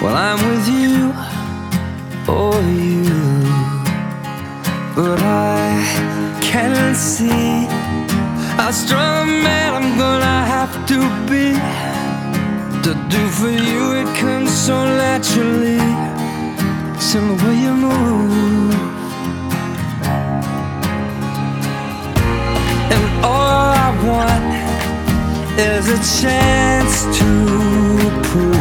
Well, I'm with you, or you, but I can't see how strong a man I'm gonna have to be to do for you. It comes so naturally, it's in the way you move. And all I want is a chance to prove